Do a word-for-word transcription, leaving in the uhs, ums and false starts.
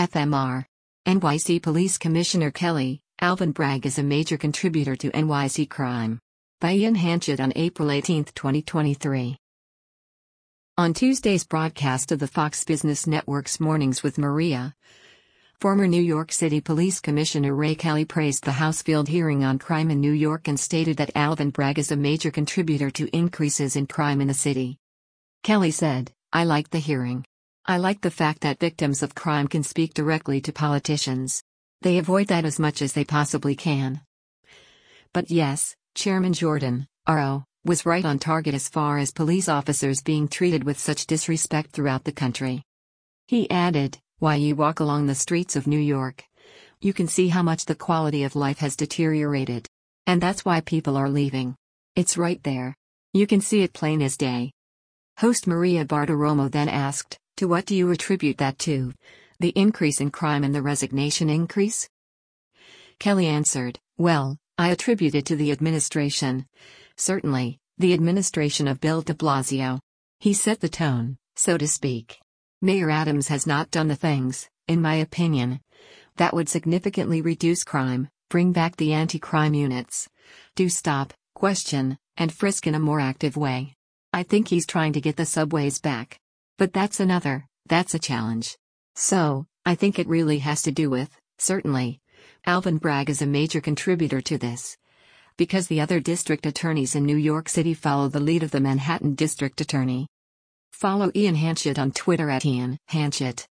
F M R. N Y C Police Commissioner Kelly, Alvin Bragg is a major contributor to N Y C crime. By Ian Hanchett on April eighteenth, twenty twenty-three. On Tuesday's broadcast of the Fox Business Network's Mornings with Maria, former New York City Police Commissioner Ray Kelly praised the House field hearing on crime in New York and stated that Alvin Bragg is a major contributor to increases in crime in the city. Kelly said, "I liked the hearing. I like the fact that victims of crime can speak directly to politicians. They avoid that as much as they possibly can. But yes, Chairman Jordan, R O, was right on target as far as police officers being treated with such disrespect throughout the country." He added, "While you walk along the streets of New York, you can see how much the quality of life has deteriorated. And that's why people are leaving. It's right there. You can see it plain as day." Host Maria Bartiromo then asked, "To what do you attribute that to? The increase in crime and the resignation increase?" Kelly answered, "Well, I attribute it to the administration. Certainly, the administration of Bill de Blasio. He set the tone, so to speak. Mayor Adams has not done the things, in my opinion, that would significantly reduce crime, bring back the anti-crime units, do stop, question, and frisk in a more active way. I think he's trying to get the subways back. But that's another, that's a challenge. So, I think it really has to do with, certainly, Alvin Bragg is a major contributor to this. Because the other district attorneys in New York City follow the lead of the Manhattan District Attorney." Follow Ian Hanchett on Twitter at Ian Hanchett.